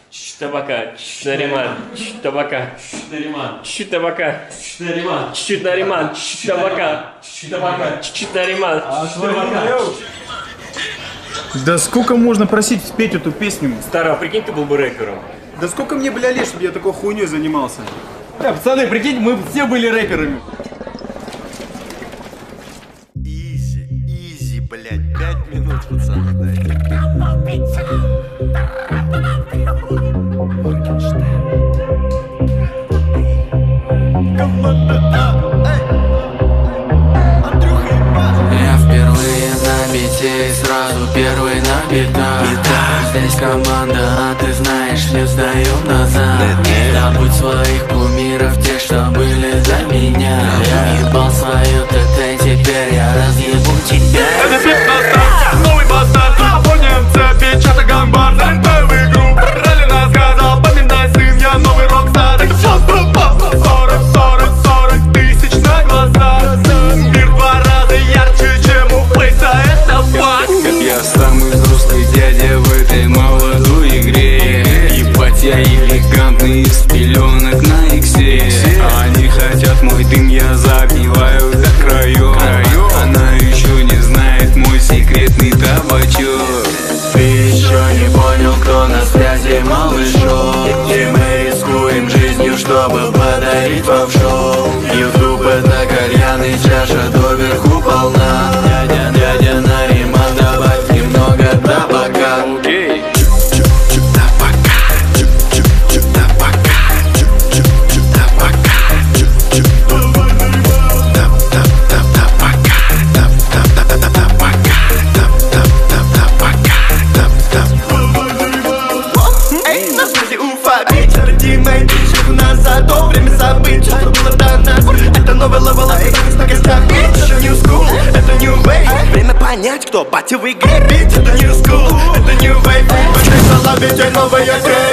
Табака, Нариман, табака, Нариман, табака, Нариман, Нариман, табака, табака, Нариман. Да сколько можно просить спеть эту песню? Старый, прикинь, ты был бы рэпером. Да сколько мне, бля, лет, чтобы я такой хуйней занимался? Пацаны, прикинь, мы все были рэперами. Изи, блядь, 5 минут, пацаны, дайте. Я впервые на бите и сразу первый на битах. Здесь команда, а ты знаешь, не сдаем назад. Не забудь своих кумиров, тех, что были до меня. Я ебал свою ТТ, теперь я разъебу тебя. Это бит на старт, новый бастард. Напомним цепи, чата гамбар. НП в игру, ралли нас сказал. Поминай, сын, я новый рок-стар. Это сейчас пропал. 40 тысяч на глаза. Мир в 2 раза ярче, чем у Фейса. Это факт. Я самый взрослый дядя в этой молодой игре. Ебать, я элегантный, из пеленок на иксе. Они хотят мой дым, я забиваю до краев. Она еще не знает мой секретный табачок. Ты еще не понял, кто на связи, малышом. И мы рискуем жизнью, чтобы подарить вам шоу. Ютуб — это кальян и чаша доверху полна. Дядя Нариман, добавь немного табака. Время забыть, что было до нас. Это новый левел, на гостях. Это new school, это new wave. Время понять, кто батя в игре. Это new school, это new wave. В этой голове новая кровь.